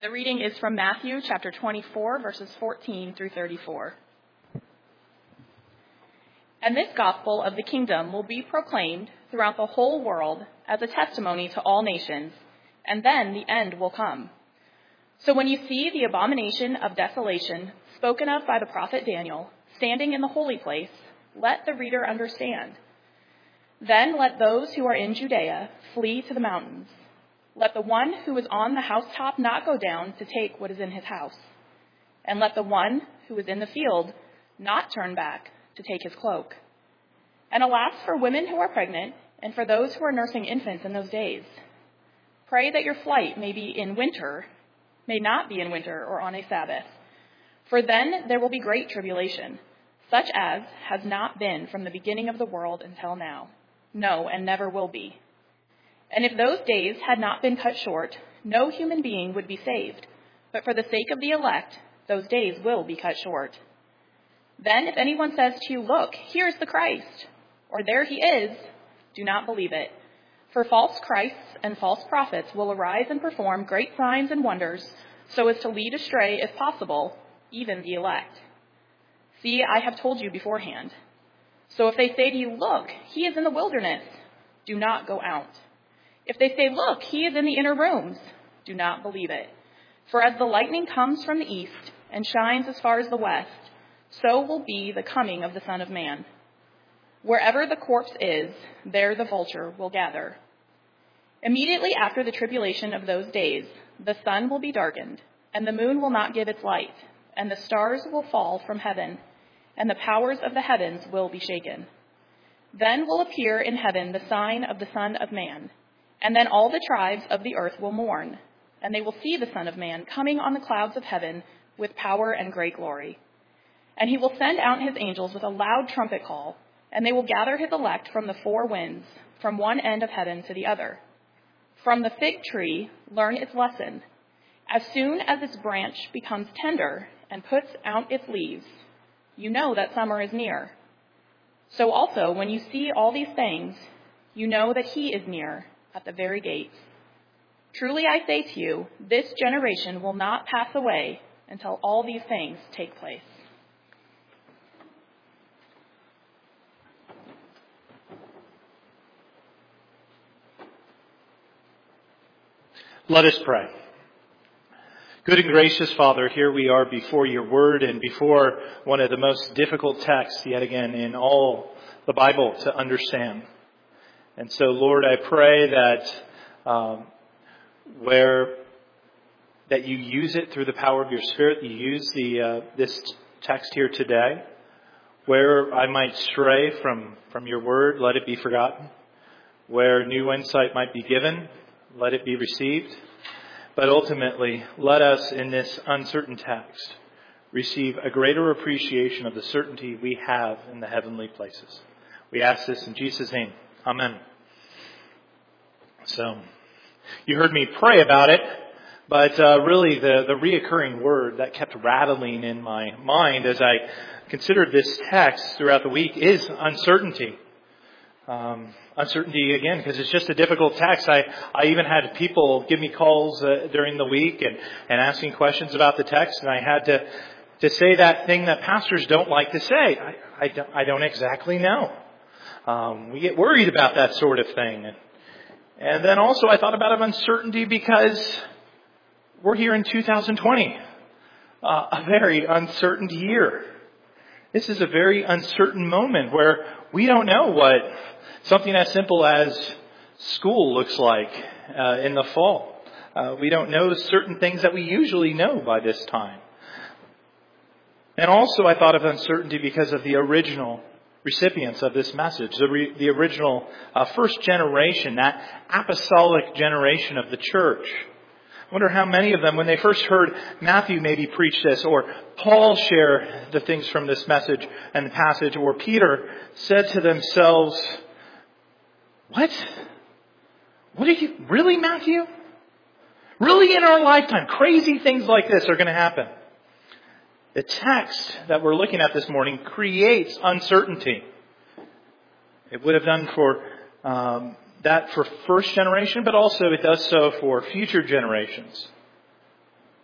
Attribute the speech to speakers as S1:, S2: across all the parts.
S1: The reading is from Matthew chapter 24, verses 14 through 34. And this gospel of the kingdom will be proclaimed throughout the whole world as a testimony to all nations, and then the end will come. So when you see the abomination of desolation spoken of by the prophet Daniel standing in the holy place, let the reader understand. Then let those who are in Judea flee to the mountains. Let the one who is on the housetop not go down to take what is in his house. And let the one who is in the field not turn back to take his cloak. And alas for women who are pregnant and for those who are nursing infants in those days. Pray that your flight may not be in winter or on a Sabbath. For then there will be great tribulation, such as has not been from the beginning of the world until now. No, and never will be. And if those days had not been cut short, no human being would be saved. But for the sake of the elect, those days will be cut short. Then if anyone says to you, "Look, here is the Christ," or "There he is," do not believe it. For false Christs and false prophets will arise and perform great signs and wonders, so as to lead astray, if possible, even the elect. See, I have told you beforehand. So if they say to you, "Look, he is in the wilderness," do not go out. If they say, "Look, he is in the inner rooms," do not believe it. For as the lightning comes from the east and shines as far as the west, so will be the coming of the Son of Man. Wherever the corpse is, there the vulture will gather. Immediately after the tribulation of those days, the sun will be darkened, and the moon will not give its light, and the stars will fall from heaven, and the powers of the heavens will be shaken. Then will appear in heaven the sign of the Son of Man. And then all the tribes of the earth will mourn, and they will see the Son of Man coming on the clouds of heaven with power and great glory. And he will send out his angels with a loud trumpet call, and they will gather his elect from the four winds, from one end of heaven to the other. From the fig tree, learn its lesson. As soon as its branch becomes tender and puts out its leaves, you know that summer is near. So also, when you see all these things, you know that he is near, at the very gates. Truly I say to you, this generation will not pass away until all these things take place.
S2: Let us pray. Good and gracious Father, here we are before your word and before one of the most difficult texts yet again in all the Bible to understand. And so, Lord, I pray that that you use it through the power of your Spirit. You use this text here today. Where I might stray from your word, let it be forgotten. Where new insight might be given, let it be received. But ultimately, let us in this uncertain text receive a greater appreciation of the certainty we have in the heavenly places. We ask this in Jesus' name. Amen. So, you heard me pray about it, but really the reoccurring word that kept rattling in my mind as I considered this text throughout the week is uncertainty. Uncertainty, again, because it's just a difficult text. I even had people give me calls during the week and asking questions about the text, and I had to say that thing that pastors don't like to say. I don't exactly know. We get worried about that sort of thing. And then also I thought about uncertainty because we're here in 2020, a very uncertain year. This is a very uncertain moment where we don't know what something as simple as school looks like in the fall. We don't know certain things that we usually know by this time. And also I thought of uncertainty because of the original recipients of this message, the original first generation, that apostolic generation of the church. I wonder how many of them, when they first heard Matthew maybe preach this, or Paul share the things from this message and the passage, or Peter, said to themselves, "What? What are you, really, Matthew? Really in our lifetime, crazy things like this are going to happen?" The text that we're looking at this morning creates uncertainty. It would have done for that for first generation, but also it does so for future generations.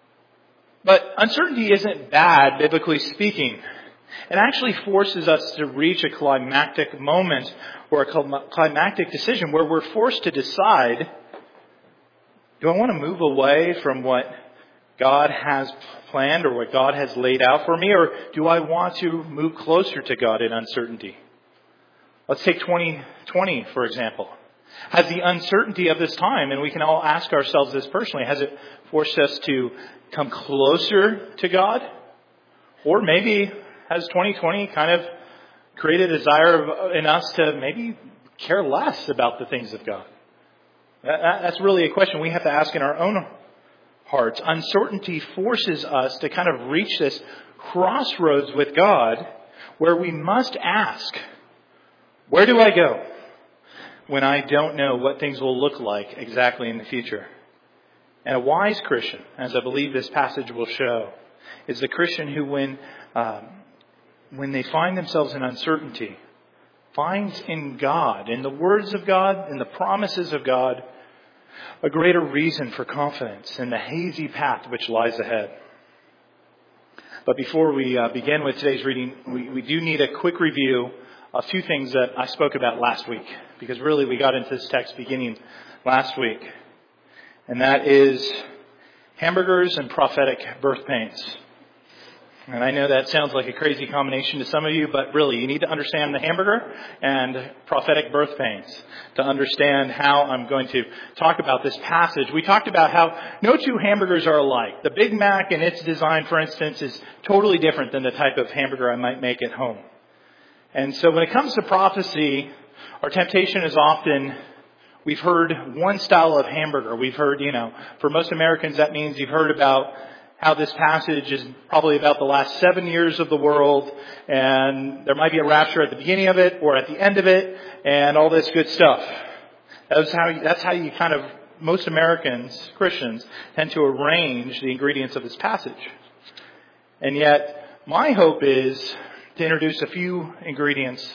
S2: But uncertainty isn't bad, biblically speaking. It actually forces us to reach a climactic moment or a climactic decision where we're forced to decide, do I want to move away from what God has planned or what God has laid out for me, or do I want to move closer to God in uncertainty? Let's take 2020, for example. Has the uncertainty of this time, and we can all ask ourselves this personally, has it forced us to come closer to God? Or maybe has 2020 kind of created a desire in us to maybe care less about the things of God? That's really a question we have to ask in our own hearts. Uncertainty forces us to kind of reach this crossroads with God where we must ask, where do I go when I don't know what things will look like exactly in the future? And a wise Christian, as I believe this passage will show, is the Christian who, when they find themselves in uncertainty, finds in God, in the words of God, in the promises of God, a greater reason for confidence in the hazy path which lies ahead. But before we begin with today's reading, we do need a quick review of two things that I spoke about last week, because really we got into this text beginning last week. And that is hamburgers and prophetic birth pains. And I know that sounds like a crazy combination to some of you, but really you need to understand the hamburger and prophetic birth pains to understand how I'm going to talk about this passage. We talked about how no two hamburgers are alike. The Big Mac and its design, for instance, is totally different than the type of hamburger I might make at home. And so when it comes to prophecy, our temptation is often, we've heard one style of hamburger. We've heard, for most Americans that means you've heard about how this passage is probably about the last 7 years of the world, and there might be a rapture at the beginning of it or at the end of it, and all this good stuff. That's how you kind of, most Americans, Christians, tend to arrange the ingredients of this passage. And yet, my hope is to introduce a few ingredients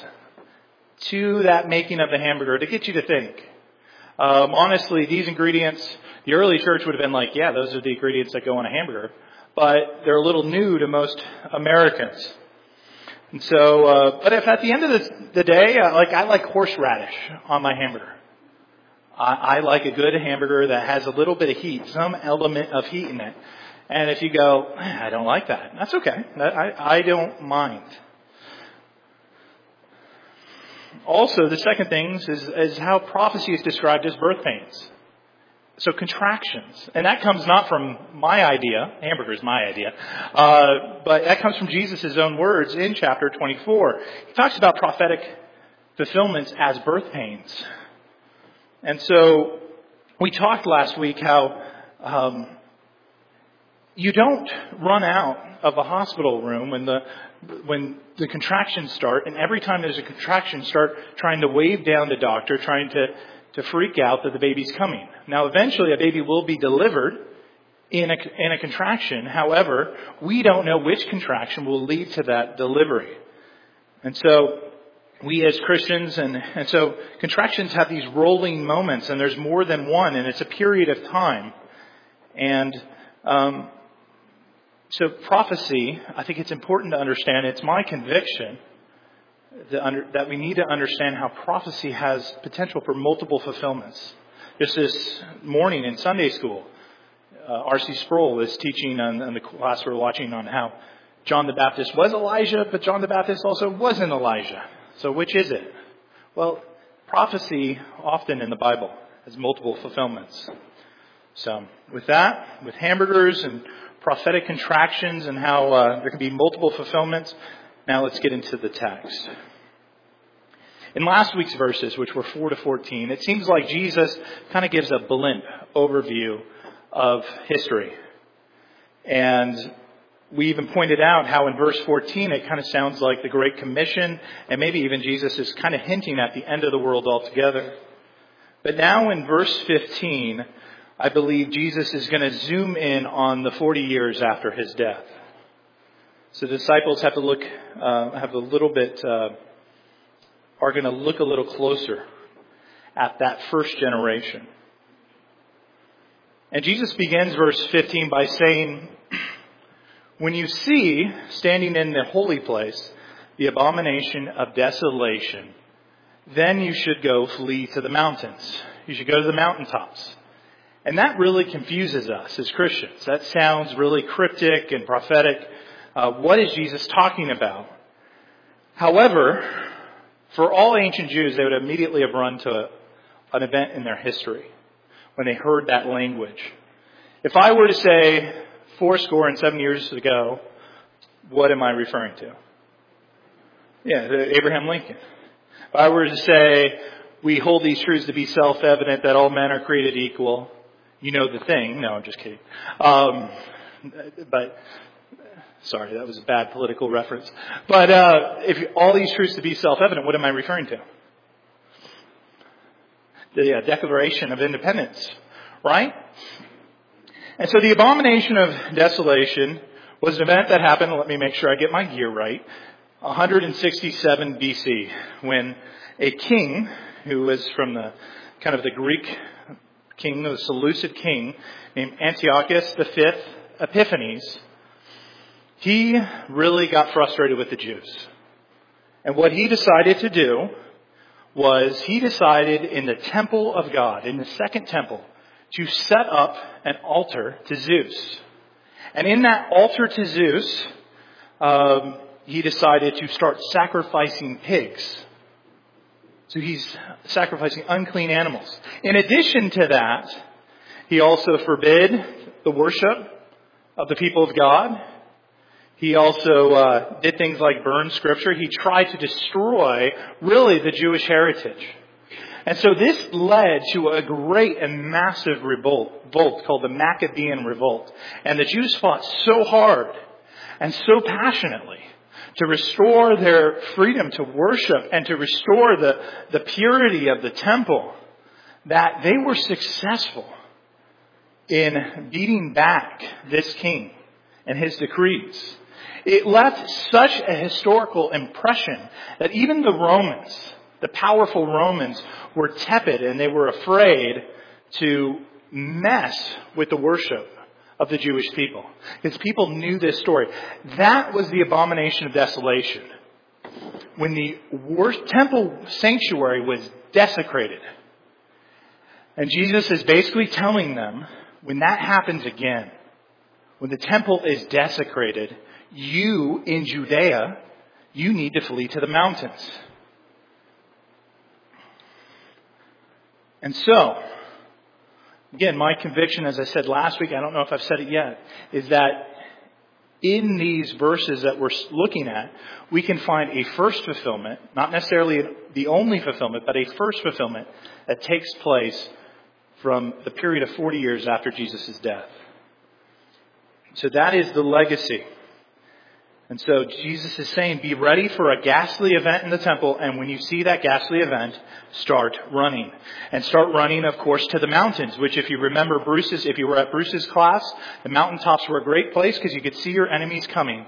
S2: to that making of the hamburger to get you to think. Honestly, these ingredients, the early church would have been like, yeah, those are the ingredients that go on a hamburger. But they're a little new to most Americans. And so, but if at the end of the day, I like horseradish on my hamburger. I like a good hamburger that has a little bit of heat, some element of heat in it. And if you go, I don't like that, that's okay. I don't mind. Also, the second thing is how prophecy is described as birth pains. So contractions. And that comes not from my idea. Hamburger's my idea. But that comes from Jesus' own words in chapter 24. He talks about prophetic fulfillments as birth pains. And so we talked last week how you don't run out of a hospital room when the contractions start, and every time there's a contraction, start trying to wave down the doctor, trying to freak out that the baby's coming. Now, eventually, a baby will be delivered in a contraction. However, we don't know which contraction will lead to that delivery. And so, we as Christians, and so contractions have these rolling moments, and there's more than one, and it's a period of time. And so prophecy, I think it's important to understand, it's my conviction that we need to understand how prophecy has potential for multiple fulfillments. Just this morning in Sunday school, R.C. Sproul is teaching on the class we're watching on how John the Baptist was Elijah, but John the Baptist also wasn't Elijah. So which is it? Well, prophecy often in the Bible has multiple fulfillments. So with that, with hamburgers and prophetic contractions and how there can be multiple fulfillments, now let's get into the text. In last week's verses, which were 4 to 14, it seems like Jesus kind of gives a blimp overview of history. And we even pointed out how in verse 14 it kind of sounds like the Great Commission, and maybe even Jesus is kind of hinting at the end of the world altogether. But now in verse 15, I believe Jesus is going to zoom in on the 40 years after his death. So the disciples have to look, are going to look a little closer at that first generation. And Jesus begins verse 15 by saying, When you see, standing in the holy place, the abomination of desolation, then you should go flee to the mountains. You should go to the mountaintops. And that really confuses us as Christians. That sounds really cryptic and prophetic. What is Jesus talking about? However, for all ancient Jews, they would immediately have run to an event in their history when they heard that language. If I were to say 70 years ago, what am I referring to? Yeah, Abraham Lincoln. If I were to say, we hold these truths to be self-evident that all men are created equal, you know the thing. No, I'm just kidding. But sorry, that was a bad political reference. But if all these truths to be self-evident, what am I referring to? The Declaration of Independence, right? And so the abomination of desolation was an event that happened, let me make sure I get my year right, 167 BC, when a king who was from the Greek king, the Seleucid king, named Antiochus V Epiphanes, he really got frustrated with the Jews. And what he decided to do was he decided in the temple of God, in the second temple, to set up an altar to Zeus. And in that altar to Zeus, he decided to start sacrificing pigs. So he's sacrificing unclean animals. In addition to that, he also forbid the worship of the people of God. He also did things like burn scripture. He tried to destroy, really, the Jewish heritage. And so this led to a great and massive revolt called the Maccabean Revolt. And the Jews fought so hard and so passionately to restore their freedom to worship and to restore the purity of the temple that they were successful in beating back this king and his decrees. It left such a historical impression that even the Romans, the powerful Romans, were tepid and they were afraid to mess with the worship of the Jewish people. Because people knew this story. That was the abomination of desolation. When the temple sanctuary was desecrated. And Jesus is basically telling them, when that happens again, when the temple is desecrated, you in Judea, you need to flee to the mountains. And so, again, my conviction, as I said last week, I don't know if I've said it yet, is that in these verses that we're looking at, we can find a first fulfillment, not necessarily the only fulfillment, but a first fulfillment that takes place from the period of 40 years after Jesus' death. So that is the legacy. And so Jesus is saying, be ready for a ghastly event in the temple. And when you see that ghastly event, start running. And start running, of course, to the mountains, which if you remember if you were at Bruce's class, the mountaintops were a great place because you could see your enemies coming.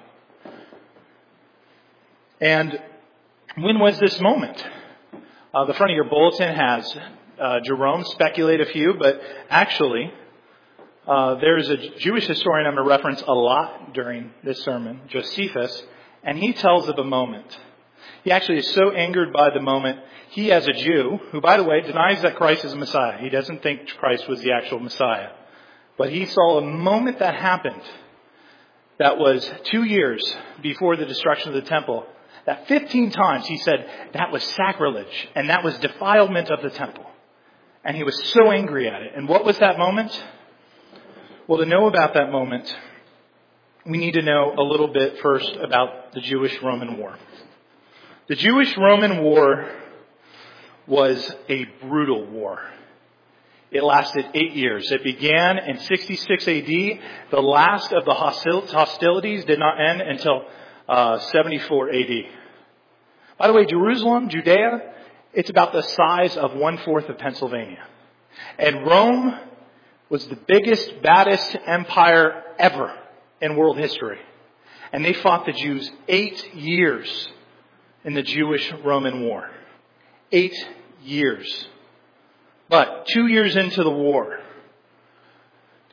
S2: And when was this moment? The front of your bulletin has Jerome speculate a few, but actually, there's a Jewish historian I'm going to reference a lot during this sermon, Josephus, and he tells of a moment. He actually is so angered by the moment, he as a Jew, who by the way denies that Christ is the Messiah. He doesn't think Christ was the actual Messiah. But he saw a moment that happened that was 2 years before the destruction of the temple, that 15 times he said that was sacrilege and that was defilement of the temple. And he was so angry at it. And what was that moment? Well, to know about that moment, we need to know a little bit first about the Jewish-Roman War. The Jewish-Roman War was a brutal war. It lasted 8 years. It began in 66 AD. The last of the hostilities did not end until 74 AD. By the way, Jerusalem, Judea, it's about the size of 1/4 of Pennsylvania. And Rome was the biggest, baddest empire ever in world history. And they fought the Jews 8 years in the Jewish-Roman War. 8 years. But 2 years into the war,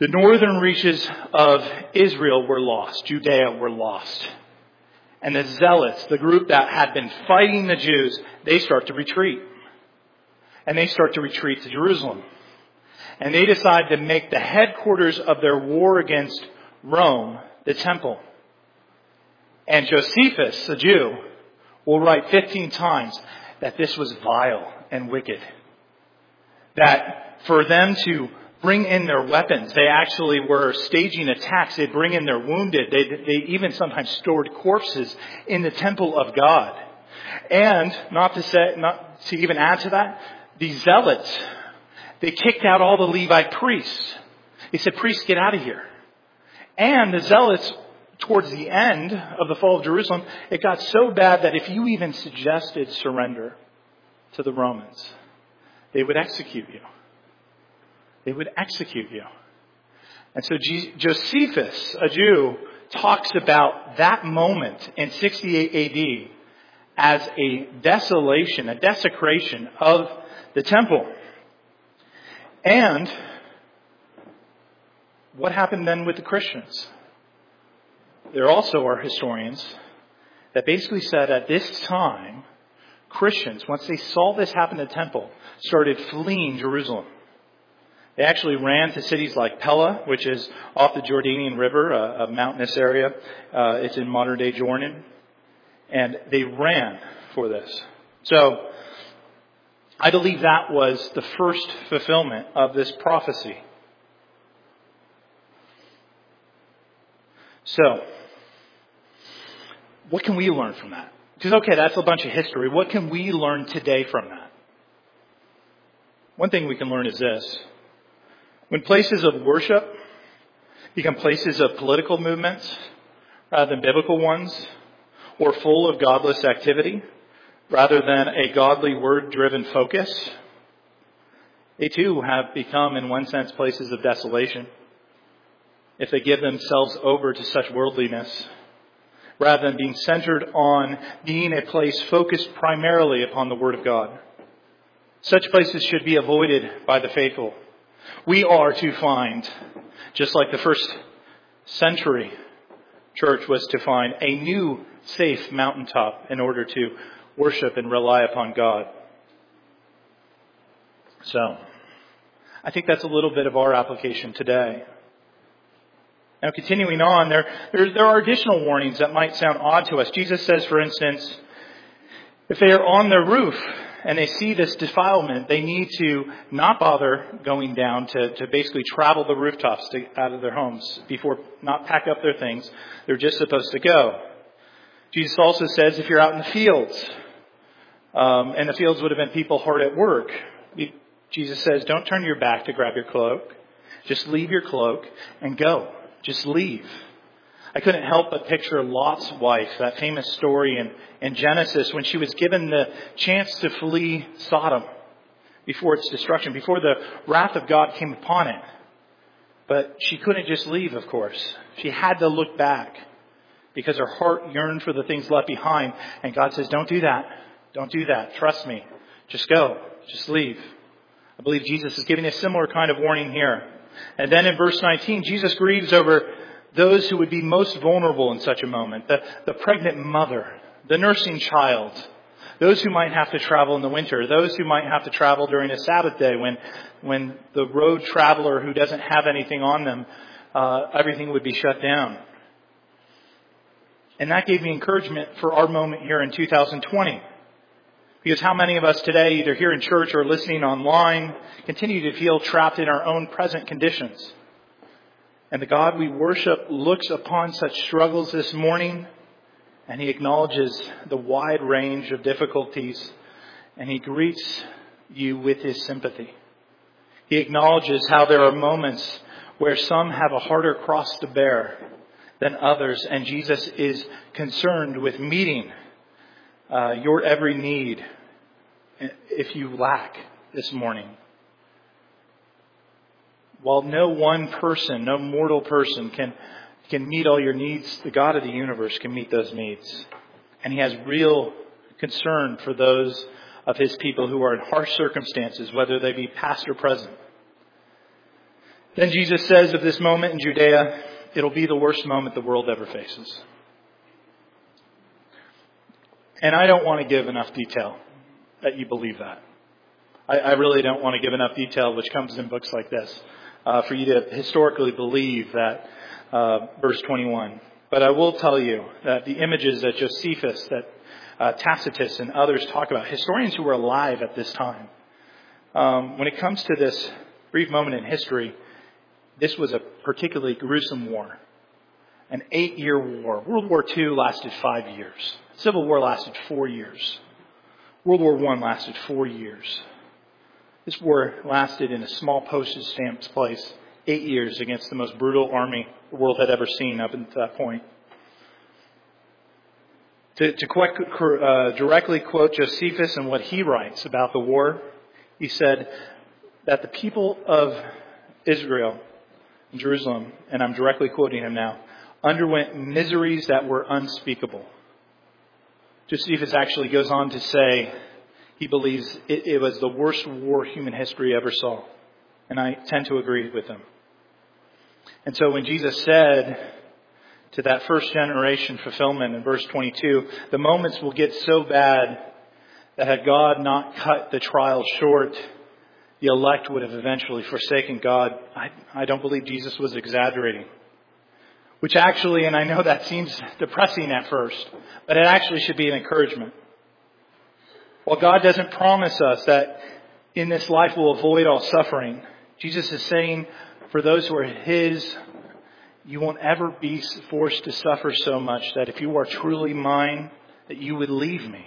S2: The northern reaches of Israel were lost. Judea were lost. And the Zealots, the group that had been fighting the Jews, they start to retreat. And they start to retreat to Jerusalem. And they decide to make the headquarters of their war against Rome the temple. And Josephus, a Jew, will write 15 times that this was vile and wicked. That for them to bring in their weapons, they actually were staging attacks. They'd bring in their wounded. They even sometimes stored corpses in the temple of God. And not to even add to that, the Zealots, they kicked out all the Levite priests. They said, priests, get out of here. And the Zealots, towards the end of the fall of Jerusalem, it got so bad that if you even suggested surrender to the Romans, they would execute you. They would execute you. And so Josephus, a Jew, talks about that moment in 68 AD as a desolation, a desecration of the temple. And what happened then with the Christians? There also are historians that basically said at this time, Christians, once they saw this happen in the temple, started fleeing Jerusalem. They actually ran to cities like Pella, which is off the Jordanian River, a mountainous area. It's in modern-day Jordan. And they ran for this. So, I believe that was the first fulfillment of this prophecy. So, what can we learn from that? Because, okay, that's a bunch of history. What can we learn today from that? One thing we can learn is this. When places of worship become places of political movements rather than biblical ones, or full of godless activity rather than a godly word-driven focus, they too have become, in one sense, places of desolation if they give themselves over to such worldliness rather than being centered on being a place focused primarily upon the Word of God. Such places should be avoided by the faithful. We are to find, just like the first century church was to find, a new safe mountaintop in order to worship and rely upon God. So, I think that's a little bit of our application today. Now, continuing on, there are additional warnings that might sound odd to us. Jesus says, for instance, if they are on their roof and they see this defilement, they need to not bother going down to basically travel the rooftops out of their homes not pack up their things. They're just supposed to go. Jesus also says if you're out in the fields, and the fields would have been people hard at work, Jesus says don't turn your back to grab your cloak. Just leave your cloak and go. Just leave. I couldn't help but picture Lot's wife, that famous story in Genesis, when she was given the chance to flee Sodom before its destruction, before the wrath of God came upon it. But she couldn't just leave, of course. She had to look back because her heart yearned for the things left behind. And God says, don't do that. Don't do that. Trust me. Just go. Just leave. I believe Jesus is giving a similar kind of warning here. And then in verse 19, Jesus grieves over those who would be most vulnerable in such a moment. The pregnant mother, the nursing child, those who might have to travel in the winter, those who might have to travel during a Sabbath day when the road traveler who doesn't have anything on them, everything would be shut down. And that gave me encouragement for our moment here in 2020. Because how many of us today, either here in church or listening online, continue to feel trapped in our own present conditions? And the God we worship looks upon such struggles this morning, and He acknowledges the wide range of difficulties, and He greets you with His sympathy. He acknowledges how there are moments where some have a harder cross to bear than others, and Jesus is concerned with meeting your every need if you lack this morning. While no one person, no mortal person can meet all your needs, the God of the universe can meet those needs. And He has real concern for those of His people who are in harsh circumstances, whether they be past or present. Then Jesus says of this moment in Judea, it'll be the worst moment the world ever faces. And I don't want to give enough detail that you believe that. I really don't want to give enough detail, which comes in books like this, for you to historically believe that verse 21. But I will tell you that the images that Josephus, that Tacitus and others talk about, historians who were alive at this time, when it comes to this brief moment in history, this was a particularly gruesome war. An 8-year war. World War II lasted 5 years. Civil War lasted 4 years. World War I lasted 4 years. This war lasted in a small postage stamp place 8 years against the most brutal army the world had ever seen up until that point. To directly quote Josephus and what he writes about the war, he said that the people of Israel, Jerusalem, and I'm directly quoting him now, underwent miseries that were unspeakable. Josephus actually goes on to say he believes it was the worst war human history ever saw. And I tend to agree with him. And so when Jesus said to that first generation fulfillment in verse 22, the moments will get so bad that had God not cut the trial short, the elect would have eventually forsaken God. I don't believe Jesus was exaggerating. Which actually, and I know that seems depressing at first, but it actually should be an encouragement. While God doesn't promise us that in this life we'll avoid all suffering, Jesus is saying for those who are His, you won't ever be forced to suffer so much that if you are truly mine, that you would leave me.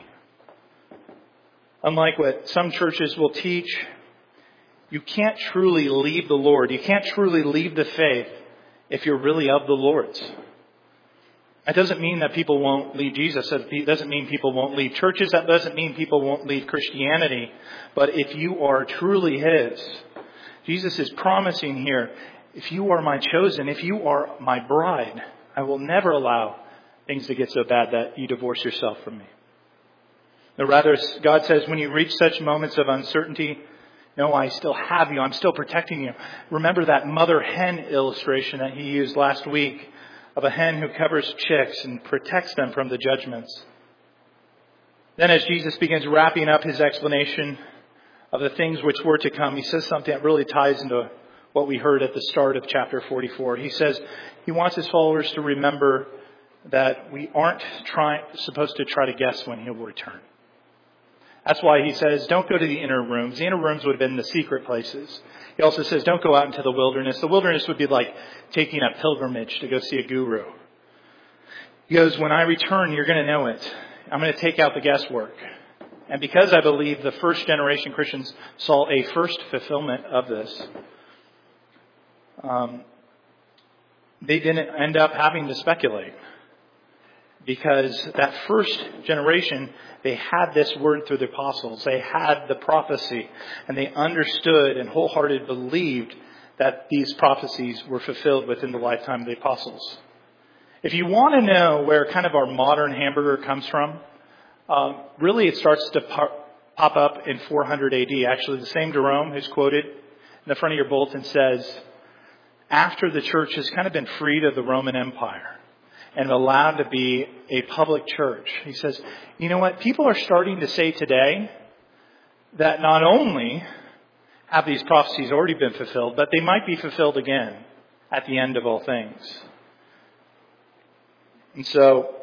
S2: Unlike what some churches will teach, you can't truly leave the Lord. You can't truly leave the faith if you're really of the Lord's. That doesn't mean that people won't leave Jesus. That doesn't mean people won't leave churches. That doesn't mean people won't leave Christianity. But if you are truly His, Jesus is promising here, if you are my chosen, if you are my bride, I will never allow things to get so bad that you divorce yourself from me. No, rather, God says, when you reach such moments of uncertainty, no, I still have you. I'm still protecting you. Remember that mother hen illustration that he used last week of a hen who covers chicks and protects them from the judgments. Then as Jesus begins wrapping up his explanation of the things which were to come, he says something that really ties into what we heard at the start of chapter 44. He says he wants his followers to remember that we aren't supposed to try to guess when he'll return. That's why he says, don't go to the inner rooms. The inner rooms would have been the secret places. He also says, don't go out into the wilderness. The wilderness would be like taking a pilgrimage to go see a guru. He goes, when I return, you're going to know it. I'm going to take out the guesswork. And because I believe the first generation Christians saw a first fulfillment of this, they didn't end up having to speculate. Because that first generation, they had this word through the apostles. They had the prophecy. And they understood and wholeheartedly believed that these prophecies were fulfilled within the lifetime of the apostles. If you want to know where kind of our modern hamburger comes from, really it starts to pop up in 400 AD. Actually, the same Jerome who's quoted in the front of your bulletin says, after the church has kind of been freed of the Roman Empire and allowed to be a public church. He says, you know what? People are starting to say today that not only have these prophecies already been fulfilled, but they might be fulfilled again at the end of all things. And so,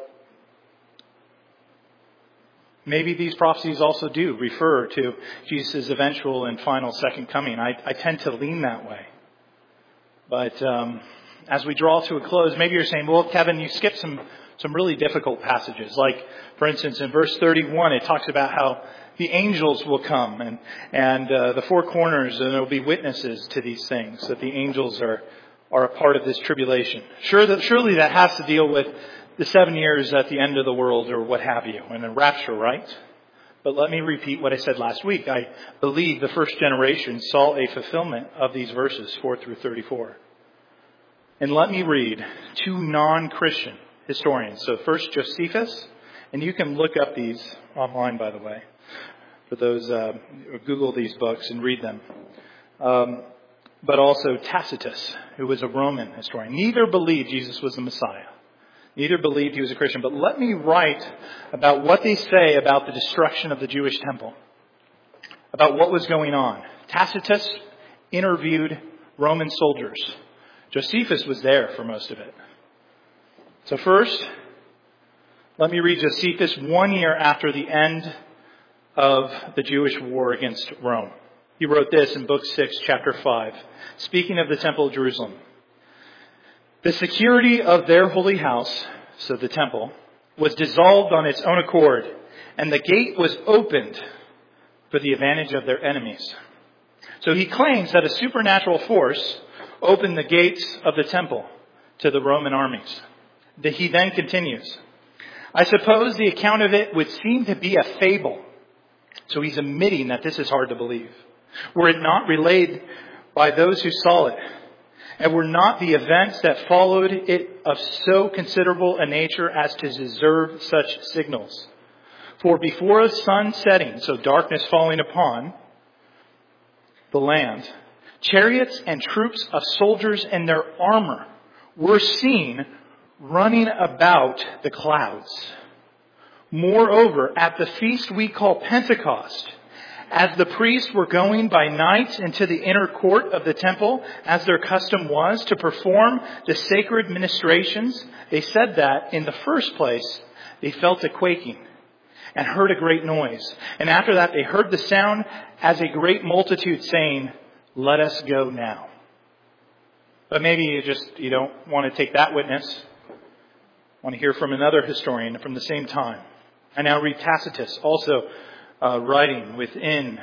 S2: maybe these prophecies also do refer to Jesus' eventual and final second coming. I tend to lean that way. But as we draw to a close, maybe you're saying, well, Kevin, you skipped some really difficult passages. Like, for instance, in verse 31, it talks about how the angels will come and the four corners, and there will be witnesses to these things, that the angels are a part of this tribulation. Surely that has to deal with the 7 years at the end of the world or what have you, and the rapture, right? But let me repeat what I said last week. I believe the first generation saw a fulfillment of these verses 4 through 34. And let me read two non-Christian historians. So first Josephus, and you can look up these online, by the way, for those, Google these books and read them. but also Tacitus, who was a Roman historian. Neither believed Jesus was the Messiah. Neither believed he was a Christian. But let me write about what they say about the destruction of the Jewish temple, about what was going on. Tacitus interviewed Roman soldiers. Josephus was there for most of it. So first, let me read Josephus 1 year after the end of the Jewish war against Rome. He wrote this in Book 6, Chapter 5, speaking of the Temple of Jerusalem. The security of their holy house, so the temple, was dissolved on its own accord, and the gate was opened for the advantage of their enemies. So he claims that a supernatural force opened the gates of the temple to the Roman armies. He then continues, I suppose the account of it would seem to be a fable. So he's admitting that this is hard to believe. Were it not relayed by those who saw it, and were not the events that followed it of so considerable a nature as to deserve such signals. For before the sun setting, so darkness falling upon the land, chariots and troops of soldiers in their armor were seen running about the clouds. Moreover, at the feast we call Pentecost, as the priests were going by night into the inner court of the temple, as their custom was, to perform the sacred ministrations, they said that, in the first place, they felt a quaking and heard a great noise. And after that, they heard the sound as a great multitude saying, let us go now. But maybe you don't want to take that witness. Want to hear from another historian from the same time. I now read Tacitus, also writing within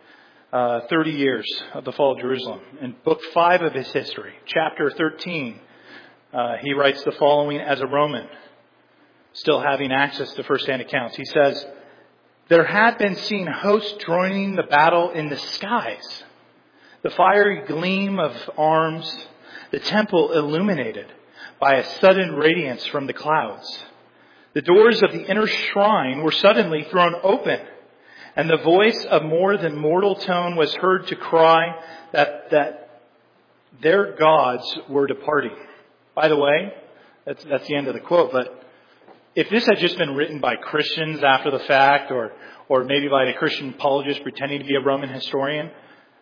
S2: 30 years of the fall of Jerusalem. In Book 5 of his history, Chapter 13, he writes the following as a Roman, still having access to first-hand accounts. He says, there had been seen hosts joining the battle in the skies, the fiery gleam of arms, the temple illuminated by a sudden radiance from the clouds. The doors of the inner shrine were suddenly thrown open, and the voice of more than mortal tone was heard to cry that their gods were departing. By the way, that's the end of the quote, but if this had just been written by Christians after the fact, or maybe by a Christian apologist pretending to be a Roman historian,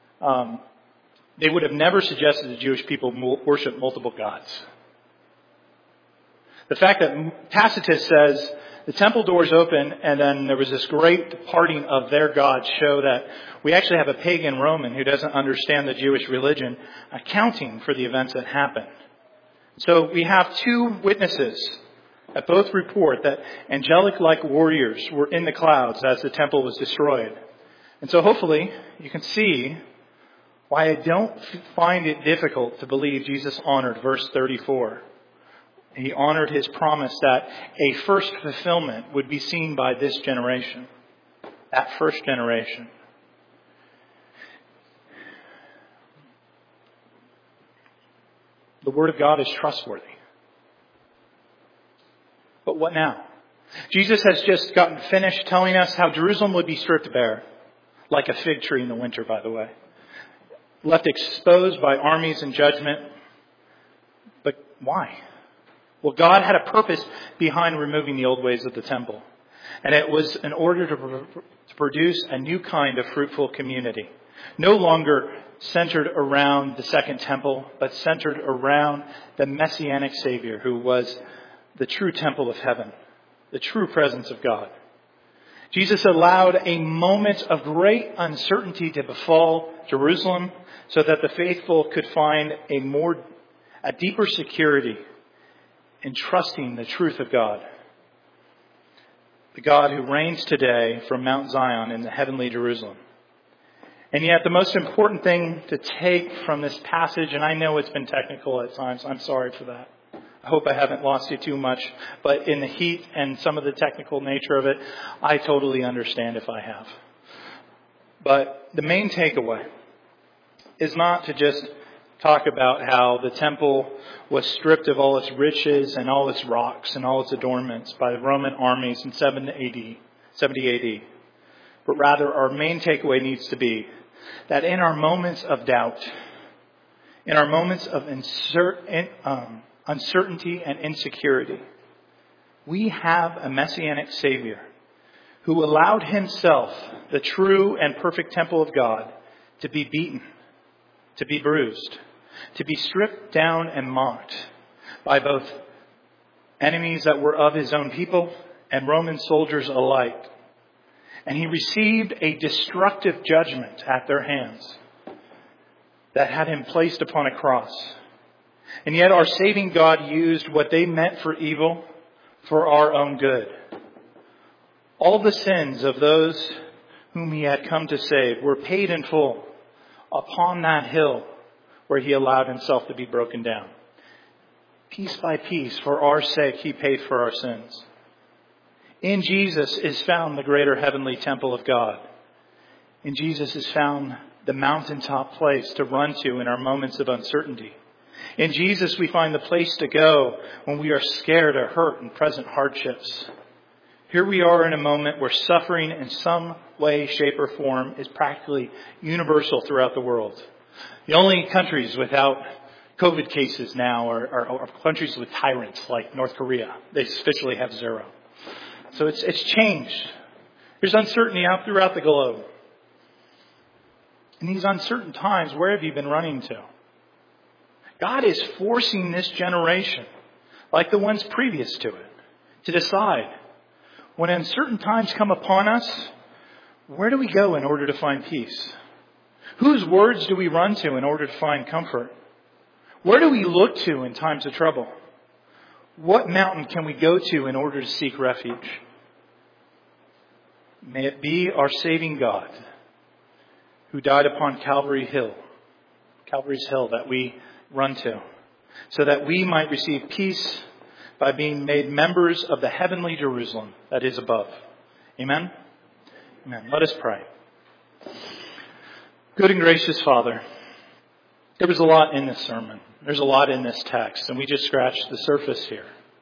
S2: they would have never suggested the Jewish people worship multiple gods. The fact that Tacitus says the temple doors open and then there was this great departing of their gods show that we actually have a pagan Roman who doesn't understand the Jewish religion accounting for the events that happened. So we have two witnesses that both report that angelic-like warriors were in the clouds as the temple was destroyed. And so hopefully you can see why I don't find it difficult to believe Jesus honored verse 34. He honored his promise that a first fulfillment would be seen by this generation. That first generation. The Word of God is trustworthy. But what now? Jesus has just gotten finished telling us how Jerusalem would be stripped bare, like a fig tree in the winter, by the way. Left exposed by armies and judgment. But why? Well, God had a purpose behind removing the old ways of the temple. And it was in order to produce a new kind of fruitful community. No longer centered around the second temple, but centered around the Messianic Savior who was the true temple of heaven, the true presence of God. Jesus allowed a moment of great uncertainty to befall Jerusalem so that the faithful could find a deeper security in trusting the truth of God. The God who reigns today from Mount Zion in the heavenly Jerusalem. And yet the most important thing to take from this passage, and I know it's been technical at times, I'm sorry for that. I hope I haven't lost you too much, but in the heat and some of the technical nature of it, I totally understand if I have. But the main takeaway is not to just talk about how the temple was stripped of all its riches and all its rocks and all its adornments by the Roman armies in 70 AD. But rather, our main takeaway needs to be that in our moments of doubt, in our moments of uncertainty and insecurity, we have a Messianic Savior who allowed himself, the true and perfect temple of God, to be beaten, to be bruised, to be stripped down and mocked by both enemies that were of his own people and Roman soldiers alike. And he received a destructive judgment at their hands that had him placed upon a cross. And yet our saving God used what they meant for evil for our own good. All the sins of those whom he had come to save were paid in full upon that hill where he allowed himself to be broken down. Piece by piece, for our sake, he paid for our sins. In Jesus is found the greater heavenly temple of God. In Jesus is found the mountaintop place to run to in our moments of uncertainty. In Jesus we find the place to go when we are scared or hurt in present hardships. Here we are in a moment where suffering in some way, shape, or form is practically universal throughout the world. The only countries without COVID cases now are countries with tyrants like North Korea. They officially have 0. So it's changed. There's uncertainty out throughout the globe. In these uncertain times, where have you been running to? God is forcing this generation, like the ones previous to it, to decide, when uncertain times come upon us, where do we go in order to find peace? Whose words do we run to in order to find comfort? Where do we look to in times of trouble? What mountain can we go to in order to seek refuge? May it be our saving God who died upon Calvary's Hill that we run to, so that we might receive peace by being made members of the heavenly Jerusalem that is above. Amen? Amen. Let us pray. Good and gracious Father, there was a lot in this sermon. There's a lot in this text, and we just scratched the surface here.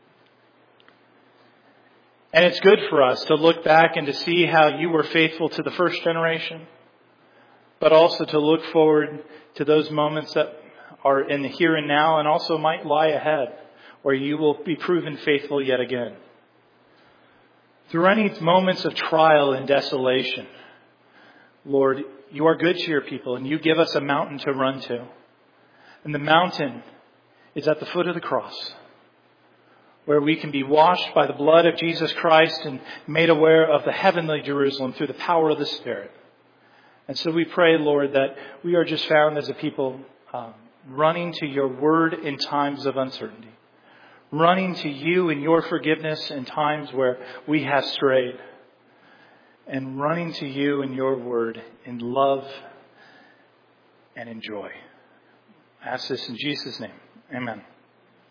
S2: And it's good for us to look back and to see how you were faithful to the first generation, but also to look forward to those moments that are in the here and now and also might lie ahead, where you will be proven faithful yet again. Through any moments of trial and desolation, Lord, you are good to your people, and you give us a mountain to run to. And the mountain is at the foot of the cross, where we can be washed by the blood of Jesus Christ and made aware of the heavenly Jerusalem through the power of the Spirit. And so we pray, Lord, that we are just found as a people running to your word in times of uncertainty, running to you in your forgiveness in times where we have strayed, and running to you in your word in love and in joy. I ask this in Jesus' name. Amen.